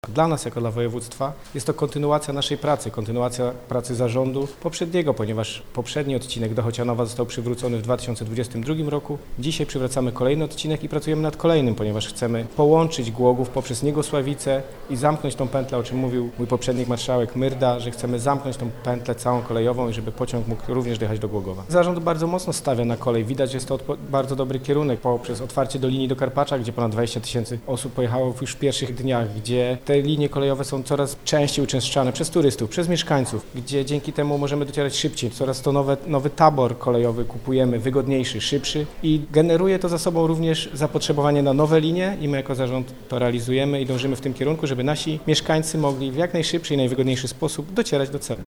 Dla nas, jako dla województwa, jest to kontynuacja naszej pracy, kontynuacja pracy zarządu poprzedniego, ponieważ poprzedni odcinek do Chocianowa został przywrócony w 2022 roku. Dzisiaj przywracamy kolejny odcinek i pracujemy nad kolejnym, ponieważ chcemy połączyć Głogów poprzez Niegosławice i zamknąć tą pętlę, o czym mówił mój poprzednik marszałek Myrda, że chcemy zamknąć tą pętlę całą kolejową i żeby pociąg mógł również dojechać do Głogowa. Zarząd bardzo mocno stawia na kolej. Widać, że jest to bardzo dobry kierunek poprzez otwarcie do linii do Karpacza, gdzie ponad 20 000 osób pojechało już w pierwszych dniach, gdzie te linie kolejowe są coraz częściej uczęszczane przez turystów, przez mieszkańców, gdzie dzięki temu możemy docierać szybciej. Coraz to nowy tabor kolejowy kupujemy, wygodniejszy, szybszy i generuje to za sobą również zapotrzebowanie na nowe linie i my jako zarząd to realizujemy i dążymy w tym kierunku, żeby nasi mieszkańcy mogli w jak najszybszy i najwygodniejszy sposób docierać do celu.